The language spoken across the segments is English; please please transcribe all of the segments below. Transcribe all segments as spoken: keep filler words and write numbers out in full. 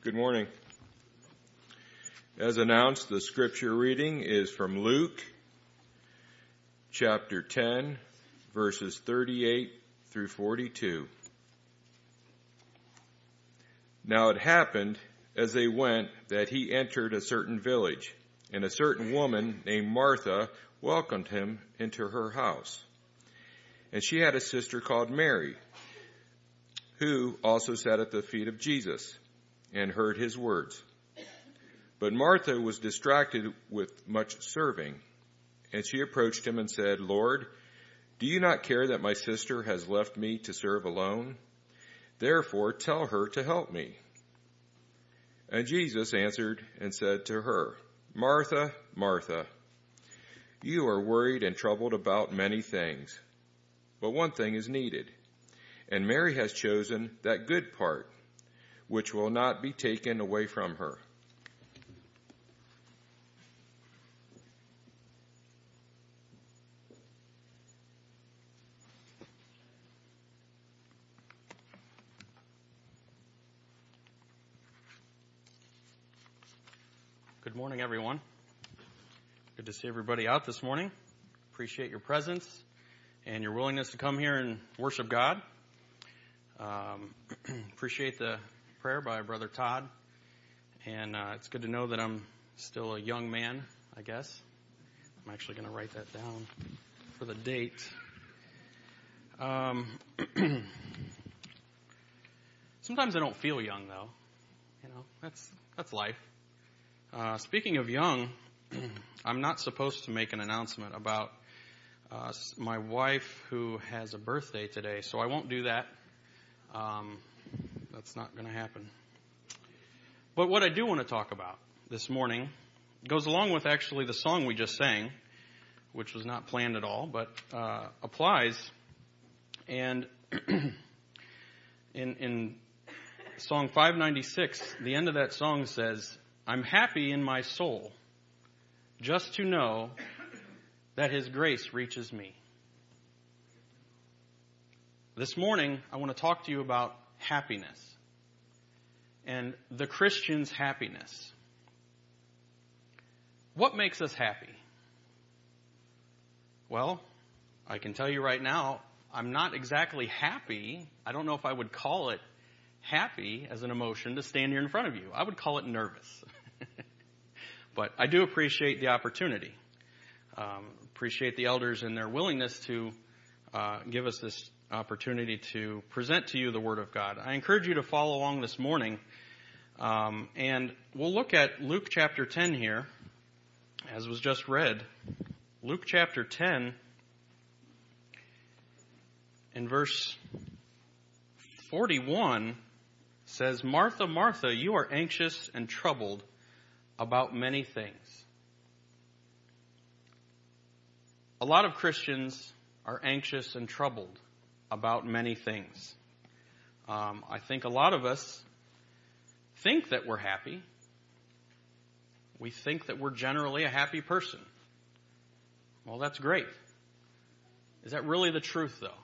Good morning. As announced, the scripture reading is from Luke chapter ten, verses thirty-eight through forty-two. Now it happened as they went that he entered a certain village, and a certain woman named Martha welcomed him into her house. And she had a sister called Mary, who also sat at the feet of Jesus and heard his words. But Martha was distracted with much serving, and she approached him and said, "Lord, do you not care that my sister has left me to serve alone? Therefore, tell her to help me." And Jesus answered and said to her, "Martha, Martha, you are worried and troubled about many things, but one thing is needed, and Mary has chosen that good part, which will not be taken away from her." Good morning, everyone. Good to see everybody out this morning. Appreciate your presence and your willingness to come here and worship God. Um, appreciate the prayer by Brother Todd. And uh, it's good to know that I'm still a young man, I guess. I'm actually going to write that down for the date. Um, sometimes I don't feel young, though. You know, that's that's life. Uh, speaking of young, I'm not supposed to make an announcement about uh, my wife who has a birthday today, so I won't do that. Um, that's not going to happen. But what I do want to talk about this morning goes along with actually the song we just sang, which was not planned at all, but uh, applies. And in, in song five ninety-six, the end of that song says, "I'm happy in my soul just to know that His grace reaches me." This morning, I want to talk to you about happiness and the Christian's happiness. What makes us happy? Well, I can tell you right now, I'm not exactly happy. I don't know if I would call it happy as an emotion to stand here in front of you. I would call it nervous. But I do appreciate the opportunity. Um, appreciate the elders and their willingness to uh, give us this opportunity to present to you the Word of God. I encourage you to follow along this morning. Um, and we'll look at Luke chapter ten here, as was just read. Luke chapter ten, in verse forty-one, says, "Martha, Martha, you are anxious and troubled about many things." A lot of Christians are anxious and troubled about many things. Um, I think a lot of us think that we're happy. We think that we're generally a happy person. Well, that's great. Is that really the truth, though?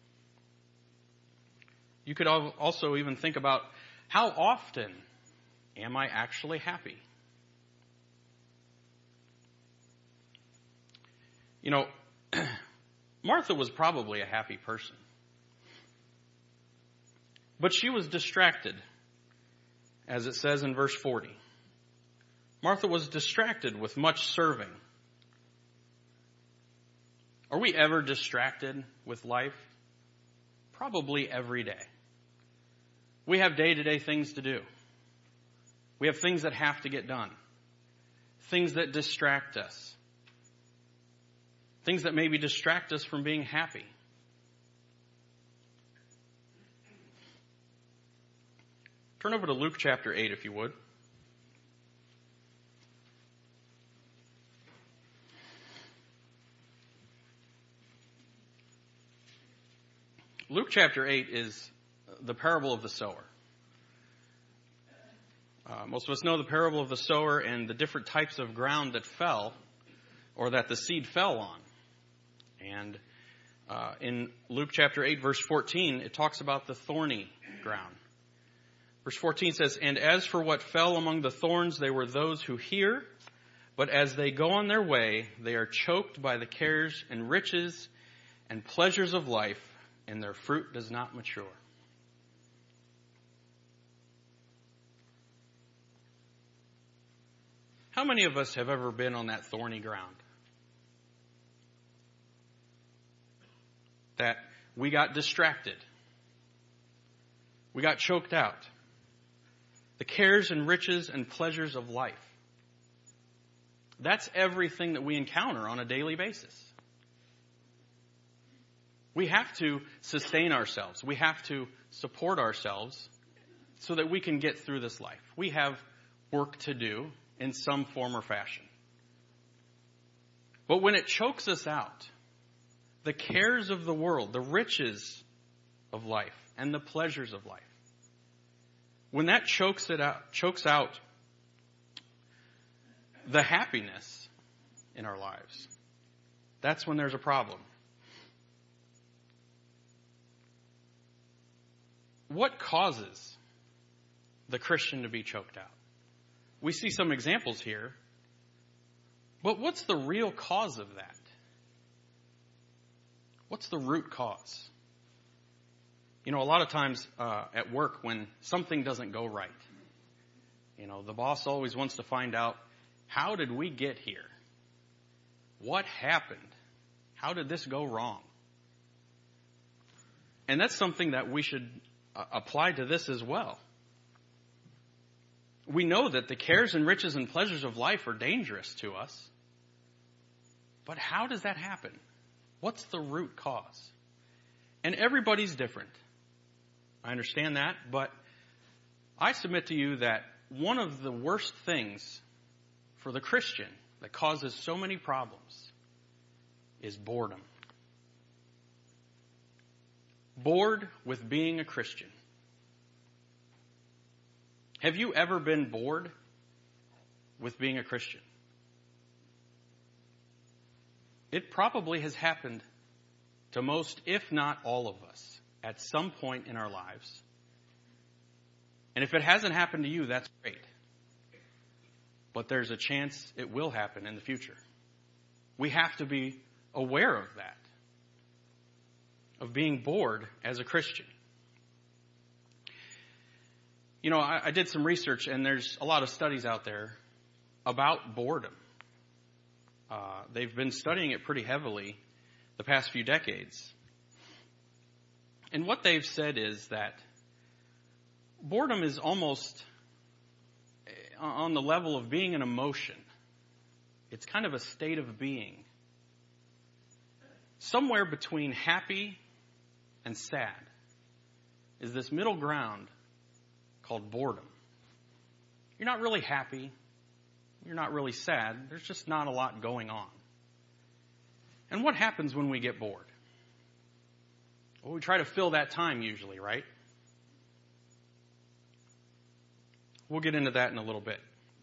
You could also even think about, how often am I actually happy? You know, Martha was probably a happy person. But she was distracted, as it says in verse forty. Martha was distracted with much serving. Are we ever distracted with life? Probably every day. We have day-to-day things to do. We have things that have to get done. Things that distract us. Things that maybe distract us from being happy. Turn over to Luke chapter eight, if you would. Luke chapter eight is the parable of the sower. Uh, most of us know the parable of the sower and the different types of ground that fell, or that the seed fell on. And uh, in Luke chapter eight, verse fourteen, it talks about the thorny ground. Verse fourteen says, "And as for what fell among the thorns, they were those who hear, but as they go on their way, they are choked by the cares and riches and pleasures of life, and their fruit does not mature." How many of us have ever been on that thorny ground? That we got distracted. We got choked out. The cares and riches and pleasures of life. That's everything that we encounter on a daily basis. We have to sustain ourselves. We have to support ourselves so that we can get through this life. We have work to do in some form or fashion. But when it chokes us out, the cares of the world, the riches of life, and the pleasures of life, when that chokes it out, chokes out the happiness in our lives, that's when there's a problem. What causes the Christian to be choked out? We see some examples here, but what's the real cause of that? What's the root cause? You know, a lot of times uh, at work when something doesn't go right, you know, the boss always wants to find out, how did we get here? What happened? How did this go wrong? And that's something that we should uh, apply to this as well. We know that the cares and riches and pleasures of life are dangerous to us. But how does that happen? What's the root cause? And everybody's different. I understand that, but I submit to you that one of the worst things for the Christian that causes so many problems is boredom. Bored with being a Christian. Have you ever been bored with being a Christian? It probably has happened to most, if not all of us, at some point in our lives. And if it hasn't happened to you, that's great. But there's a chance it will happen in the future. We have to be aware of that, of being bored as a Christian. You know, I, I did some research, and there's a lot of studies out there about boredom. Uh, they've been studying it pretty heavily the past few decades. And what they've said is that boredom is almost on the level of being an emotion. It's kind of a state of being. Somewhere between happy and sad is this middle ground called boredom. You're not really happy. You're not really sad. There's just not a lot going on. And what happens when we get bored? Well, we try to fill that time usually, right? We'll get into that in a little bit.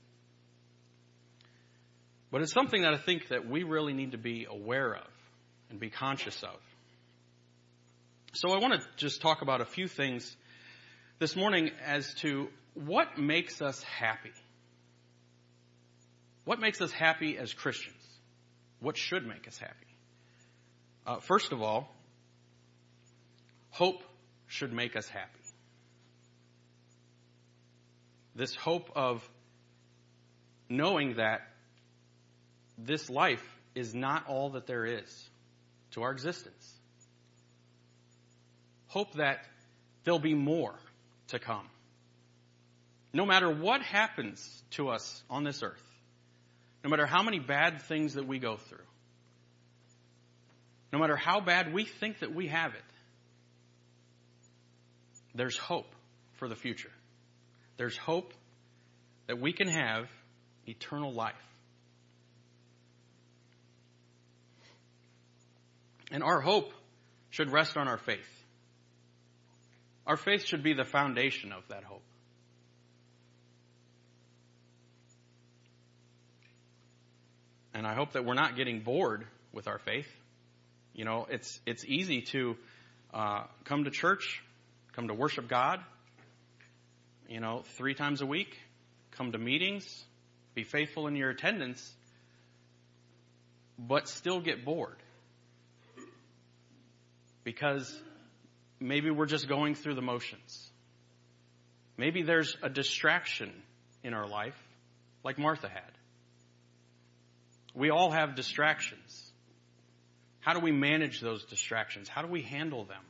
But it's something that I think that we really need to be aware of and be conscious of. So I want to just talk about a few things this morning as to what makes us happy. What makes us happy as Christians? What should make us happy? Uh, first of all, hope should make us happy. This hope of knowing that this life is not all that there is to our existence. Hope that there'll be more to come. No matter what happens to us on this earth, no matter how many bad things that we go through, no matter how bad we think that we have it, there's hope for the future. There's hope that we can have eternal life. And our hope should rest on our faith. Our faith should be the foundation of that hope. And I hope that we're not getting bored with our faith. You know, it's it's easy to uh, come to church, come to worship God, you know, three times a week, come to meetings, be faithful in your attendance, but still get bored. Because maybe we're just going through the motions. Maybe there's a distraction in our life, like Martha had. We all have distractions. How do we manage those distractions? How do we handle them?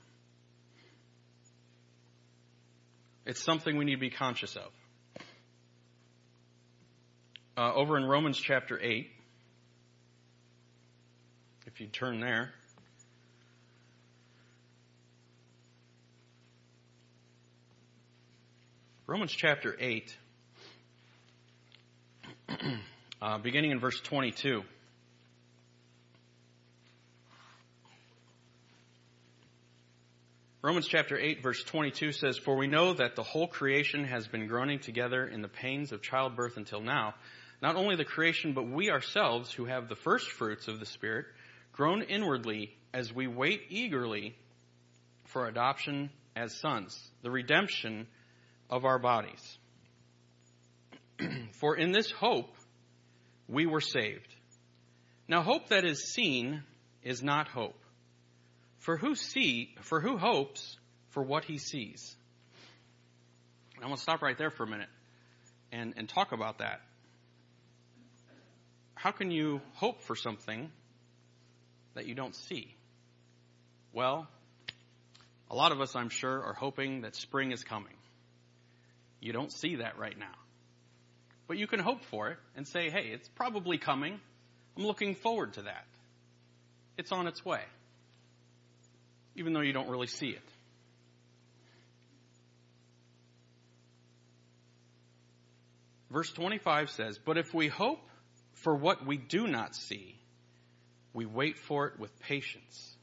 It's something we need to be conscious of. Uh, over in Romans chapter eight, if you turn there, Romans chapter eight, uh, beginning in verse twenty-two. Romans chapter eight, verse twenty-two says, "For we know that the whole creation has been groaning together in the pains of childbirth until now. Not only the creation, but we ourselves, who have the first fruits of the Spirit, groan inwardly as we wait eagerly for adoption as sons, the redemption of our bodies. For in this hope we were saved. Now hope that is seen is not hope. For who see, for who hopes for what he sees?" And I'm going to stop right there for a minute and, and talk about that. How can you hope for something that you don't see? Well, a lot of us, I'm sure, are hoping that spring is coming. You don't see that right now. But you can hope for it and say, hey, it's probably coming. I'm looking forward to that. It's on its way. Even though you don't really see it. Verse twenty-five says, "But if we hope for what we do not see, we wait for it with patience."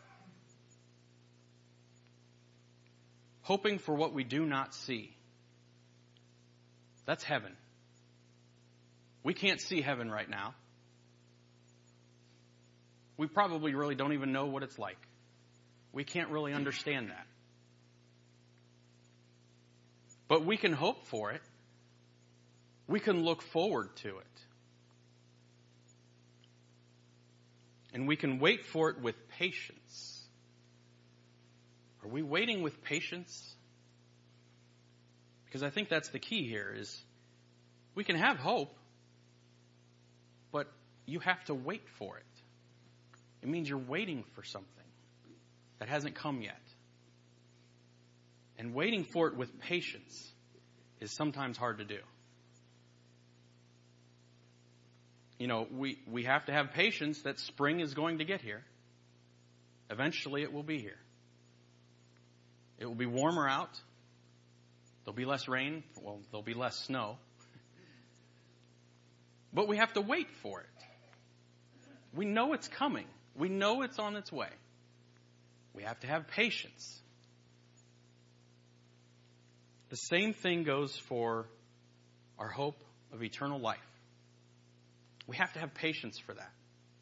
Hoping for what we do not see. That's heaven. We can't see heaven right now. We probably really don't even know what it's like. We can't really understand that. But we can hope for it. We can look forward to it. And we can wait for it with patience. Are we waiting with patience? Because I think that's the key here is we can have hope, but you have to wait for it. It means you're waiting for something that hasn't come yet. And waiting for it with patience is sometimes hard to do. You know, we, we have to have patience that spring is going to get here. Eventually it will be here. It will be warmer out. There'll be less rain. Well, there'll be less snow. But we have to wait for it. We know it's coming. We know it's on its way. We have to have patience. The same thing goes for our hope of eternal life. We have to have patience for that.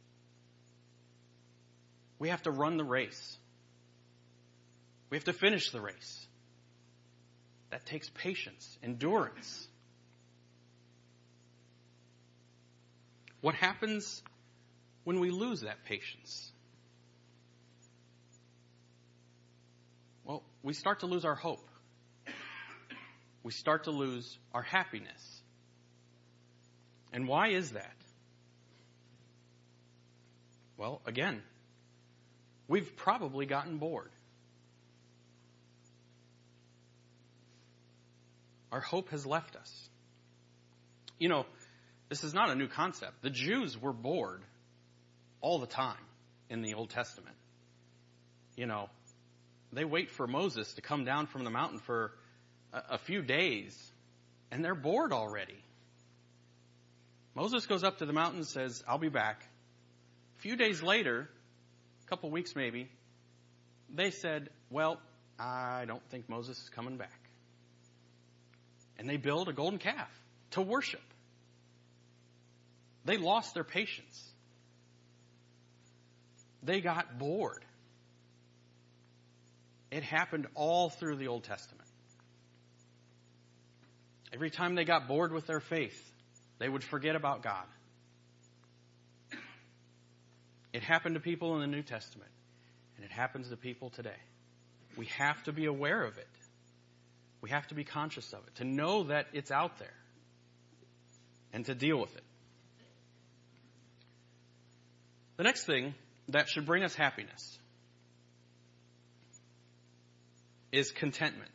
We have to run the race. We have to finish the race. That takes patience, endurance. What happens when we lose that patience? Well, we start to lose our hope. We start to lose our happiness. And why is that? Well, again, we've probably gotten bored. Our hope has left us. You know, this is not a new concept. The Jews were bored all the time in the Old Testament. You know, they wait for Moses to come down from the mountain for a, a few days, and they're bored already. Moses goes up to the mountain and says, I'll be back. A few days later, a couple weeks maybe, they said, well, I don't think Moses is coming back. And they build a golden calf to worship. They lost their patience. They got bored. It happened all through the Old Testament. Every time they got bored with their faith, they would forget about God. It happened to people in the New Testament, and it happens to people today. We have to be aware of it. We have to be conscious of it, to know that it's out there, and to deal with it. The next thing that should bring us happiness is contentment.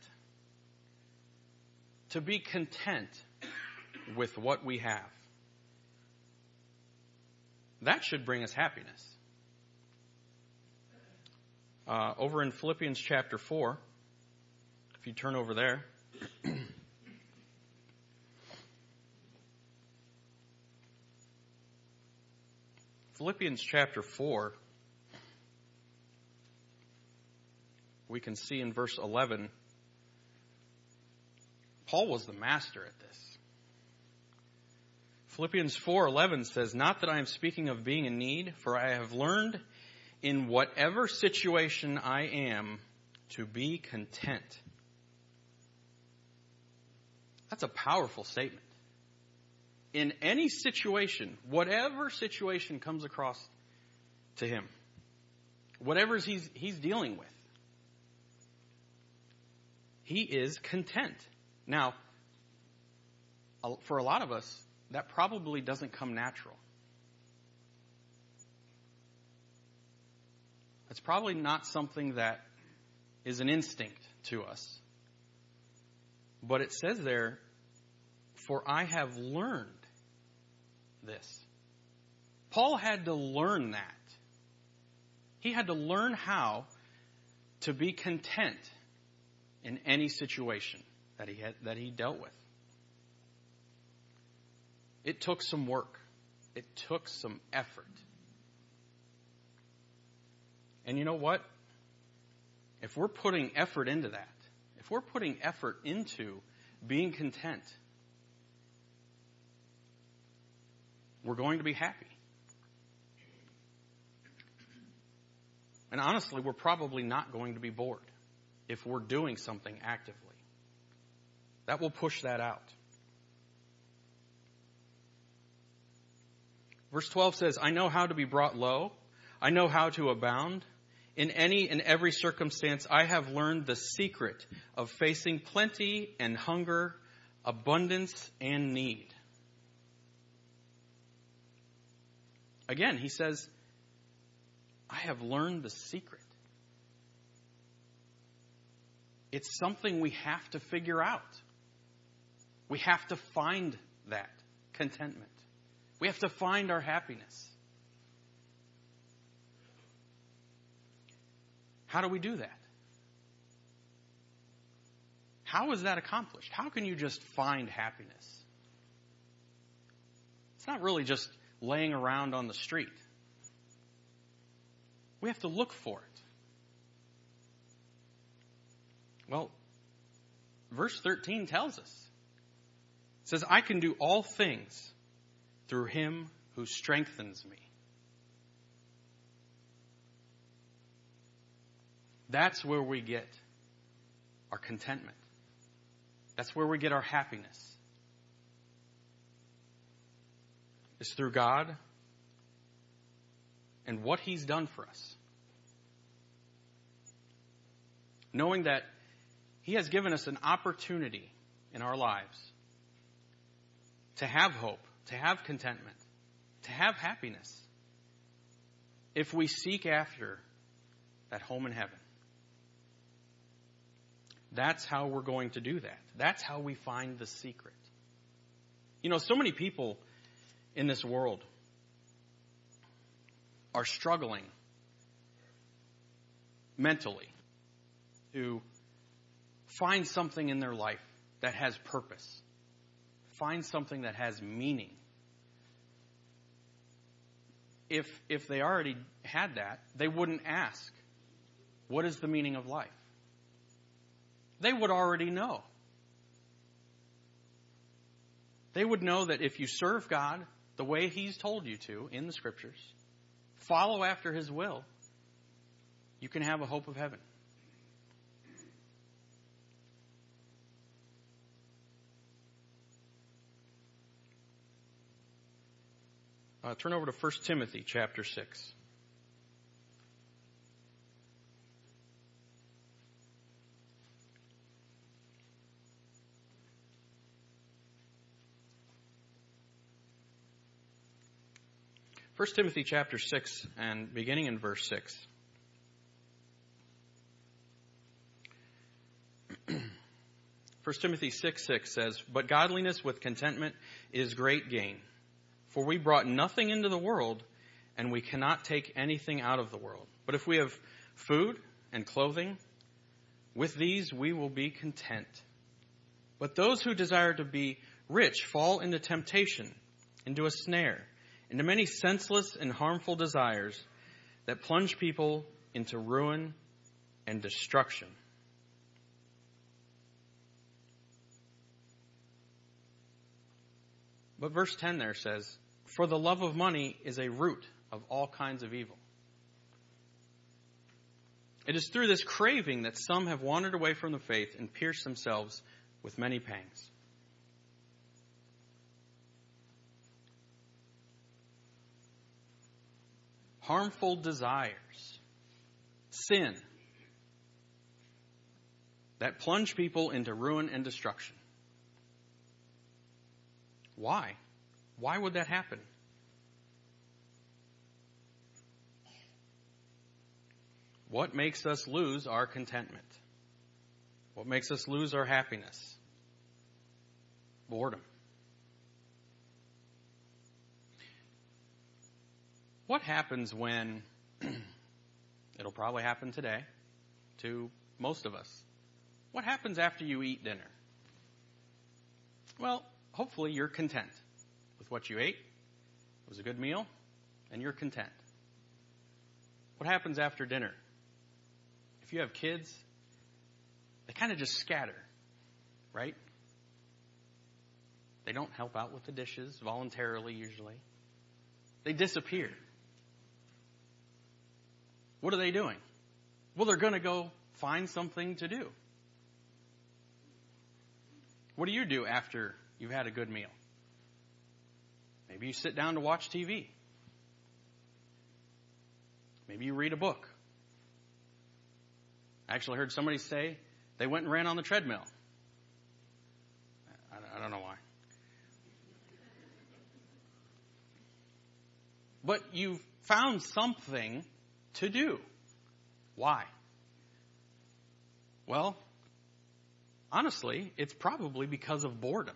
To be content with what we have. That should bring us happiness. Uh, over in Philippians chapter four, if you turn over there. Philippians chapter four, we can see in verse eleven, Paul was the master at this. Philippians four eleven says, "Not that I am speaking of being in need, for I have learned in whatever situation I am to be content." That's a powerful statement. In any situation, whatever situation comes across to him, whatever he's, he's dealing with, he is content. Now, for a lot of us, that probably doesn't come natural. It's probably not something that is an instinct to us. But it says there, "For I have learned this." Paul had to learn that. He had to learn how to be content in any situation that he had, that he dealt with. It took some work. It took some effort. And you know what? If we're putting effort into that, if we're putting effort into being content, we're going to be happy. And honestly, we're probably not going to be bored if we're doing something actively. That will push that out. Verse twelve says, "I know how to be brought low. I know how to abound. In any and every circumstance, I have learned the secret of facing plenty and hunger, abundance and need." Again, he says, I have learned the secret. It's something we have to figure out. We have to find that contentment. We have to find our happiness. How do we do that? How is that accomplished? How can you just find happiness? It's not really just laying around on the street. We have to look for it. Well, verse thirteen tells us. It says, "I can do all things through him who strengthens me." That's where we get our contentment. That's where we get our happiness. It's through God and what he's done for us. Knowing that he has given us an opportunity in our lives to have hope, to have contentment, to have happiness, if we seek after that home in heaven. That's how we're going to do that. That's how we find the secret. You know, so many people in this world are struggling mentally to find something in their life that has purpose. Find something that has meaning. If, if they already had that, they wouldn't ask, what is the meaning of life? They would already know. They would know that if you serve God the way he's told you to in the scriptures, follow after his will, you can have a hope of heaven. Uh, turn over to First Timothy chapter six. First Timothy chapter six, and beginning in verse six. First Timothy six six says, "But godliness with contentment is great gain. For we brought nothing into the world, and we cannot take anything out of the world. But if we have food and clothing, with these we will be content. But those who desire to be rich fall into temptation, into a snare, into many senseless and harmful desires that plunge people into ruin and destruction." But verse ten there says, "For the love of money is a root of all kinds of evil." It is through this craving that some have wandered away from the faith and pierced themselves with many pangs. Harmful desires, sin, that plunge people into ruin and destruction. Why? Why would that happen? What makes us lose our contentment? What makes us lose our happiness? Boredom. What happens when, it'll probably happen today to most of us, what happens after you eat dinner? Well, hopefully you're content with what you ate. It was a good meal, and you're content. What happens after dinner? If you have kids, they kind of just scatter, right? They don't help out with the dishes voluntarily, usually. They disappear. What are they doing? Well, they're going to go find something to do. What do you do after you've had a good meal? Maybe you sit down to watch T V. Maybe you read a book. I actually heard somebody say they went and ran on the treadmill. I don't know why. But you've found something to do. Why? Well, honestly, it's probably because of boredom.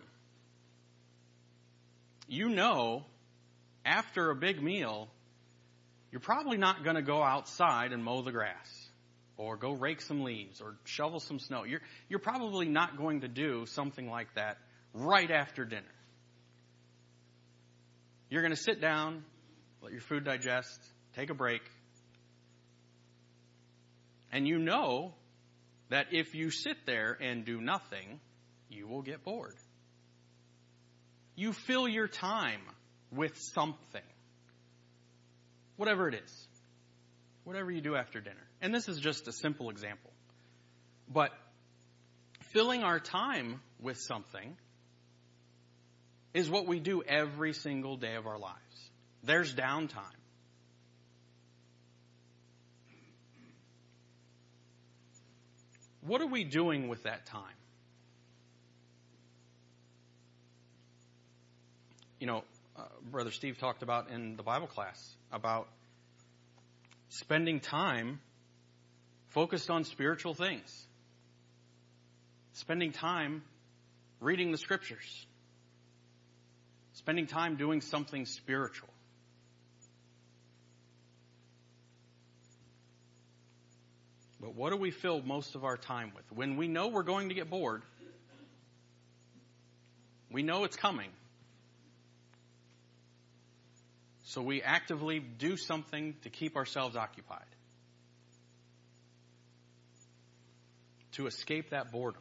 You know, after a big meal, you're probably not going to go outside and mow the grass or go rake some leaves or shovel some snow. You're, you're probably not going to do something like that right after dinner. You're going to sit down, let your food digest, take a break. And you know that if you sit there and do nothing, you will get bored. You fill your time with something. Whatever it is. Whatever you do after dinner. And this is just a simple example. But filling our time with something is what we do every single day of our lives. There's downtime. What are we doing with that time? You know, uh, Brother Steve talked about in the Bible class about spending time focused on spiritual things. Spending time reading the scriptures. Spending time doing something spiritual. But what do we fill most of our time with? When we know we're going to get bored, we know it's coming. So we actively do something to keep ourselves occupied. To escape that boredom.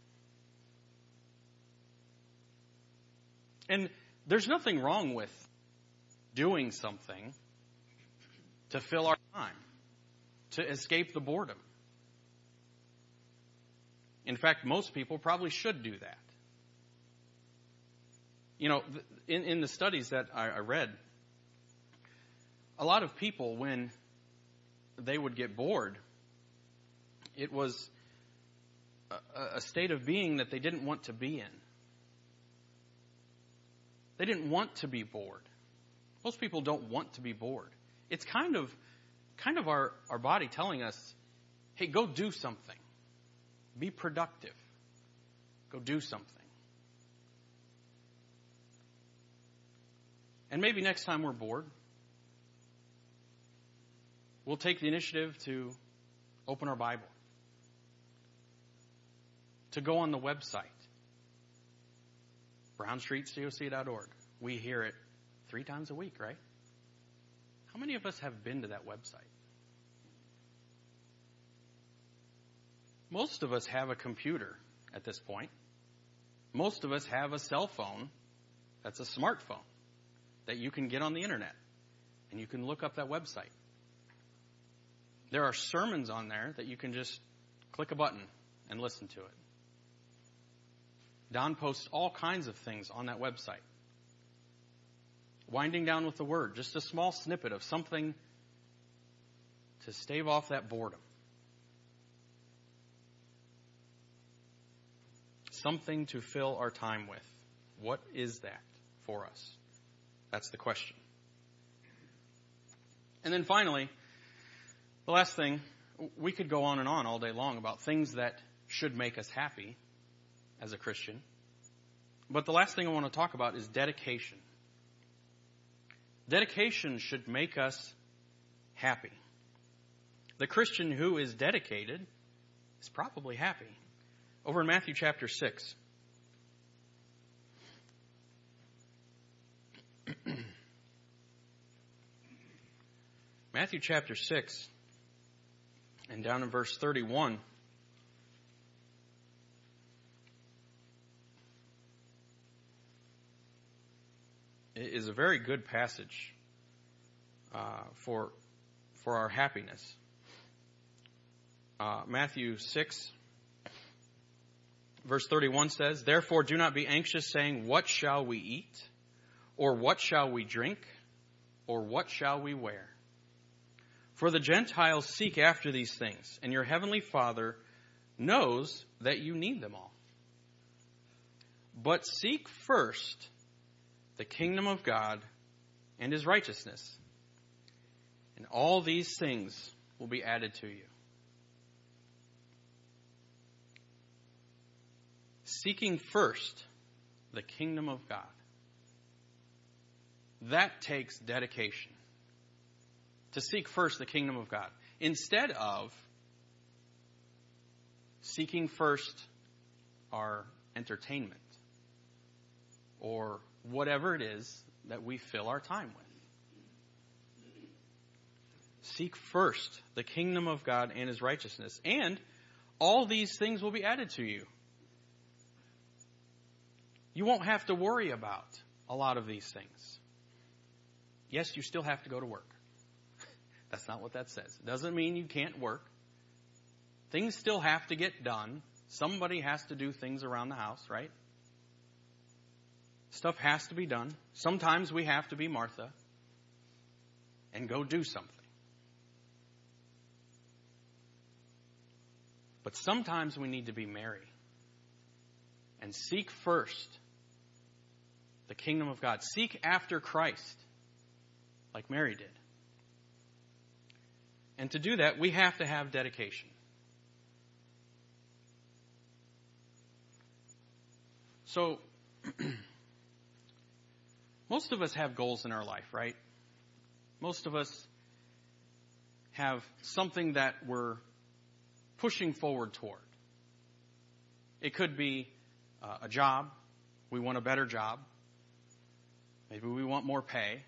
And there's nothing wrong with doing something to fill our time, to escape the boredom. In fact, most people probably should do that. You know, in, in the studies that I, I read, a lot of people, when they would get bored, it was a, a state of being that they didn't want to be in. They didn't want to be bored. Most people don't want to be bored. It's kind of kind of our, our body telling us, hey, go do something. Be productive. Go do something. And maybe next time we're bored, we'll take the initiative to open our Bible, to go on the website, brown street c o c dot org. We hear it three times a week, right? How many of us have been to that website? Most of us have a computer at this point. Most of us have a cell phone that's a smartphone that you can get on the internet and you can look up that website. There are sermons on there that you can just click a button and listen to it. Don posts all kinds of things on that website. Winding Down with the Word, just a small snippet of something to stave off that boredom. Something to fill our time with. What is that for us? That's the question. And then finally, the last thing, we could go on and on all day long about things that should make us happy as a Christian. But the last thing I want to talk about is dedication. Dedication should make us happy. The Christian who is dedicated is probably happy. Over in Matthew chapter six. Matthew chapter six, and down in verse thirty-one. It is a very good passage uh, for for our happiness. Uh, Matthew six, verse thirty-one says, "Therefore do not be anxious, saying, what shall we eat? Or what shall we drink? Or what shall we wear? For the Gentiles seek after these things, and your heavenly Father knows that you need them all. But seek first the kingdom of God and His righteousness, and all these things will be added to you." Seeking first the kingdom of God. That takes dedication. To seek first the kingdom of God. Instead of seeking first our entertainment. Or whatever it is that we fill our time with. Seek first the kingdom of God and His righteousness. And all these things will be added to you. You won't have to worry about a lot of these things. Yes, you still have to go to work. That's not what that says. It doesn't mean you can't work. Things still have to get done. Somebody has to do things around the house, right? Stuff has to be done. Sometimes we have to be Martha and go do something. But sometimes we need to be Mary and seek first the kingdom of God. Seek after Christ like Mary did. And to do that, we have to have dedication. So, most of us have goals in our life, right? Most of us have something that we're pushing forward toward. It could be uh, a job. We want a better job. Maybe we want more pay.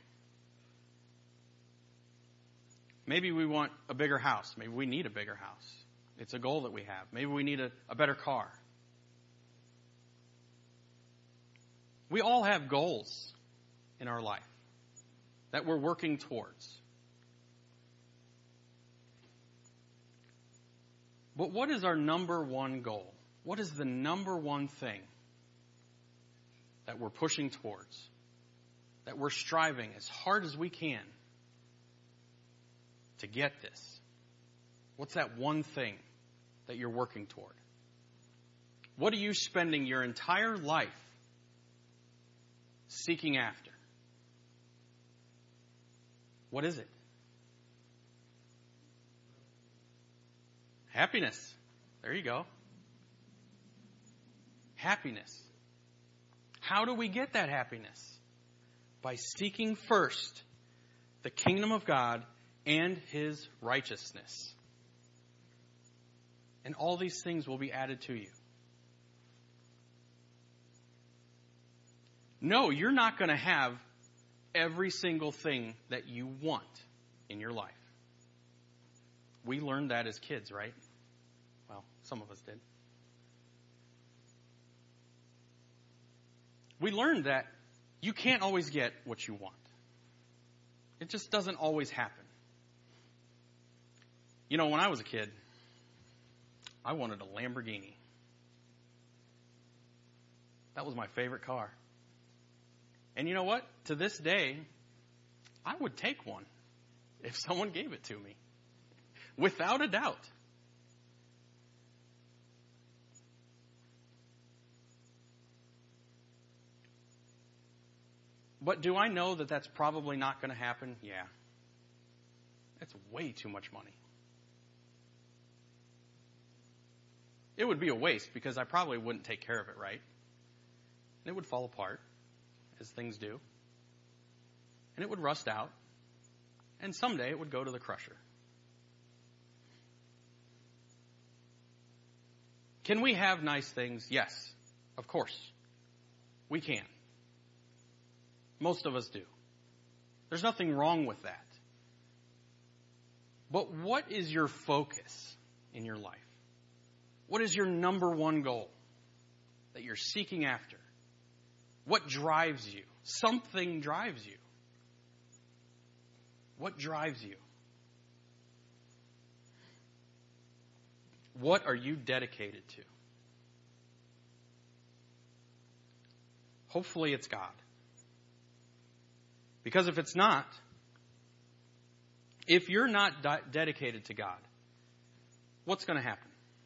Maybe we want a bigger house. Maybe we need a bigger house. It's a goal that we have. Maybe we need a, a better car. We all have goals in our life that we're working towards. But what is our number one goal? What is the number one thing that we're pushing towards? That we're striving as hard as we can to get this? What's that one thing that you're working toward? What are you spending your entire life seeking after? What is it? Happiness. There you go. Happiness. How do we get that happiness? By seeking first the kingdom of God and His righteousness. And all these things will be added to you. No, you're not going to have every single thing that you want in your life. We learned that as kids, right? Well, some of us did. We learned that you can't always get what you want. It just doesn't always happen. You know, when I was a kid, I wanted a Lamborghini. That was my favorite car. And you know what? To this day, I would take one if someone gave it to me. Without a doubt. But do I know that that's probably not going to happen? Yeah. It's way too much money. It would be a waste because I probably wouldn't take care of it right. And it would fall apart, as things do. And it would rust out. And someday it would go to the crusher. Can we have nice things? Yes, of course. We can. Most of us do. There's nothing wrong with that. But what is your focus in your life? What is your number one goal that you're seeking after? What drives you? Something drives you. What drives you? What are you dedicated to? Hopefully it's God. Because if it's not, if you're not di- dedicated to God, what's going to happen?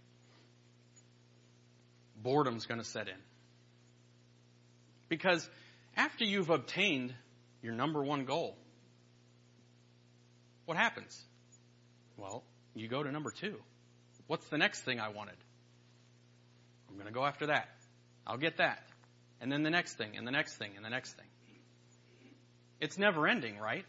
Boredom's going to set in. Because after you've obtained your number one goal, what happens? Well, you go to number two. What's the next thing I wanted? I'm going to go after that. I'll get that. And then the next thing, and the next thing, and the next thing. It's never ending, right?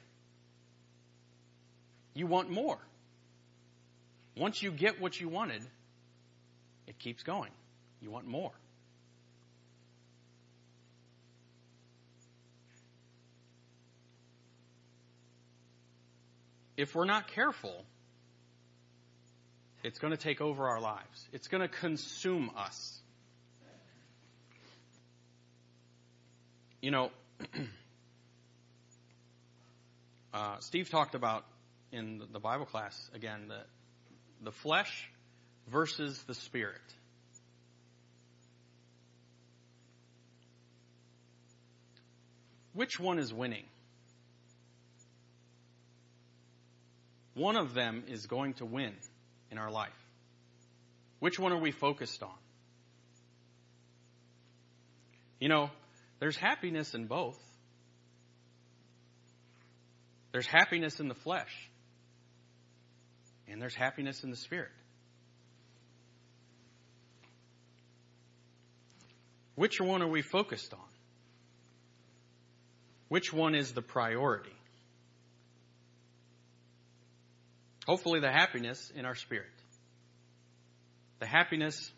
You want more. Once you get what you wanted, it keeps going. You want more. If we're not careful, it's going to take over our lives. It's going to consume us. You know, uh, Steve talked about in the Bible class, again, the, the flesh versus the spirit. Which one is winning? One of them is going to win in our life. Which one are we focused on? You know, there's happiness in both. There's happiness in the flesh. And there's happiness in the spirit. Which one are we focused on? Which one is the priority? Hopefully the happiness in our spirit. The happiness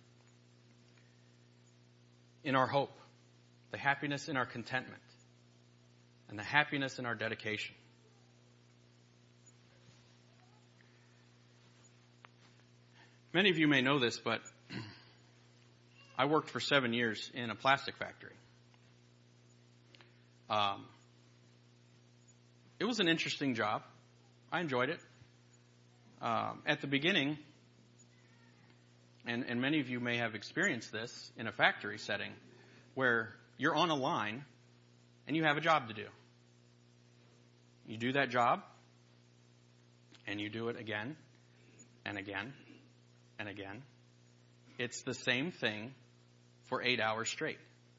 in our hope. The happiness in our contentment. And the happiness in our dedication. Many of you may know this, but I worked for seven years in a plastic factory. Um, it was an interesting job. I enjoyed it. Um, at the beginning, and, and many of you may have experienced this in a factory setting, where you're on a line and you have a job to do. You do that job, And you do it again and again and again. It's the same thing for eight hours straight.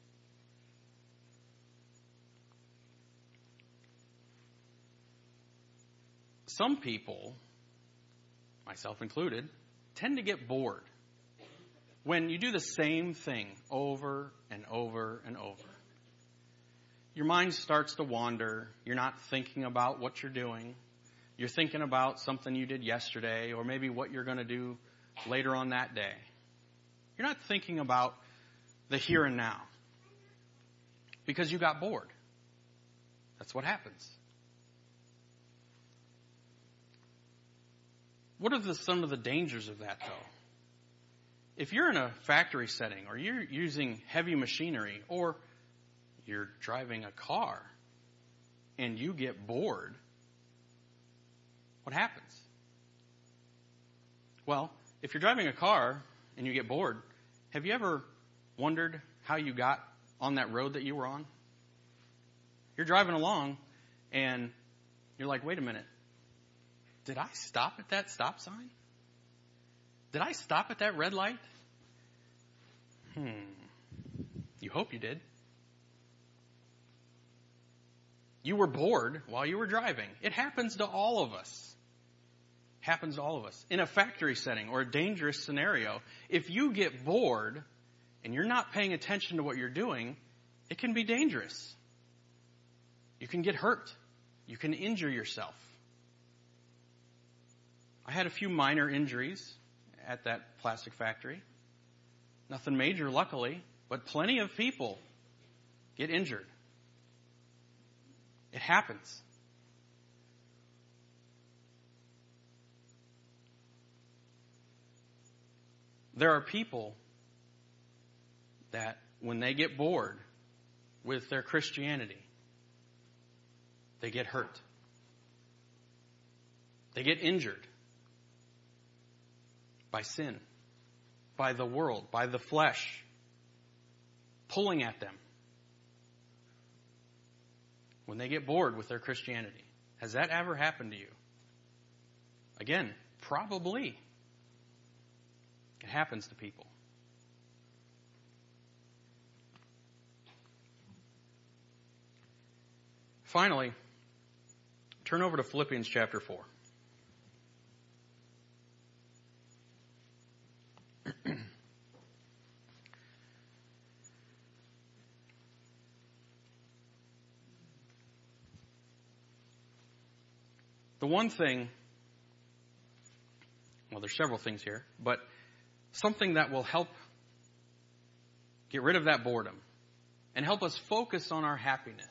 Some people, myself included, tend to get bored when you do the same thing over and over and over. Your mind starts to wander. You're not thinking about what you're doing. You're thinking about something you did yesterday or maybe what you're going to do later on that day. You're not thinking about the here and now because you got bored. That's what happens. What are the, some of the dangers of that, though? If you're in a factory setting or you're using heavy machinery or you're driving a car and you get bored, what happens? Well, if you're driving a car and you get bored, have you ever wondered how you got on that road that you were on? You're driving along and you're like, wait a minute. Did I stop at that stop sign? Did I stop at that red light? Hmm. You hope you did. You were bored while you were driving. It happens to all of us. Happens to all of us. In a factory setting or a dangerous scenario, if you get bored and you're not paying attention to what you're doing, it can be dangerous. You can get hurt. You can injure yourself. I had a few minor injuries at that plastic factory. Nothing major, luckily, but plenty of people get injured. It happens. There are people that when they get bored with their Christianity, they get hurt. They get injured by sin, by the world, by the flesh, pulling at them. When they get bored with their Christianity. Has that ever happened to you? Again, probably. It happens to people. Finally, turn over to Philippians chapter four. The one thing, well, there's several things here, but something that will help get rid of that boredom and help us focus on our happiness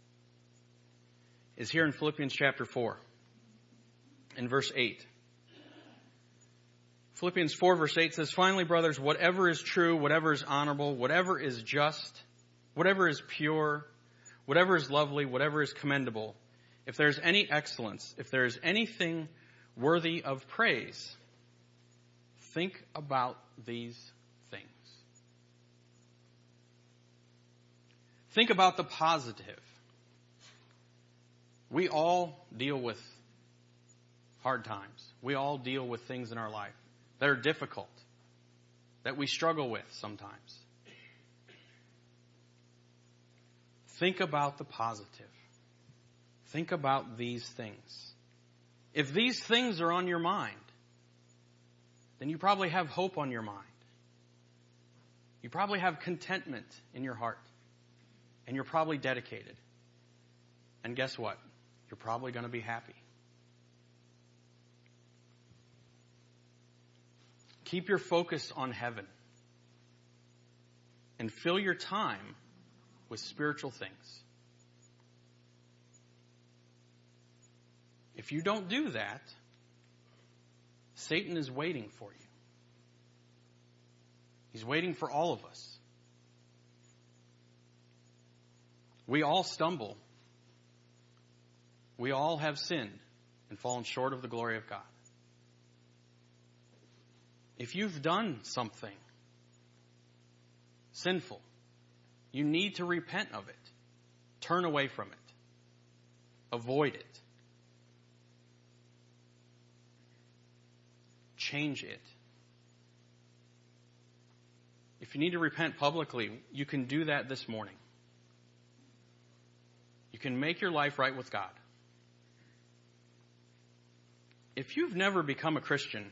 is here in Philippians chapter four, in verse eight. Philippians four verse eight says, finally, brothers, whatever is true, whatever is honorable, whatever is just, whatever is pure, whatever is lovely, whatever is commendable, if there's any excellence, if there is anything worthy of praise, think about these things. Think about the positive. We all deal with hard times. We all deal with things in our life that are difficult, that we struggle with sometimes. Think about the positive. Think about these things. If these things are on your mind, then you probably have hope on your mind. You probably have contentment in your heart. And you're probably dedicated. And guess what? You're probably going to be happy. Keep your focus on heaven. And fill your time with spiritual things. If you don't do that, Satan is waiting for you. He's waiting for all of us. We all stumble. We all have sinned and fallen short of the glory of God. If you've done something sinful, you need to repent of it. Turn away from it. Avoid it. change it. If you need to repent publicly, you can do that this morning. You can make your life right with God. If you've never become a Christian,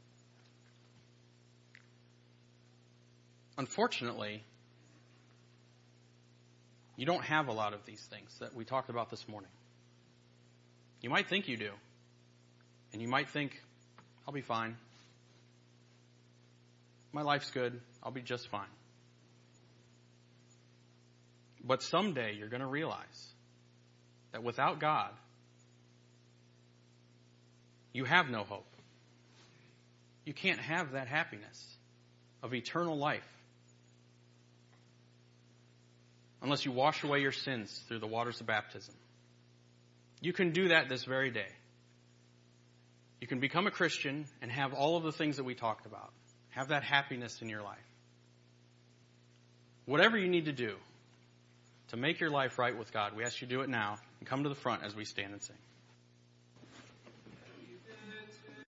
unfortunately, you don't have a lot of these things that we talked about this morning. You might think you do. And you might think, I'll be fine. My life's good. I'll be just fine. But someday you're going to realize that without God, you have no hope. You can't have that happiness of eternal life unless you wash away your sins through the waters of baptism. You can do that this very day. You can become a Christian and have all of the things that we talked about. Have that happiness in your life. Whatever you need to do to make your life right with God, we ask you to do it now and come to the front as we stand and sing.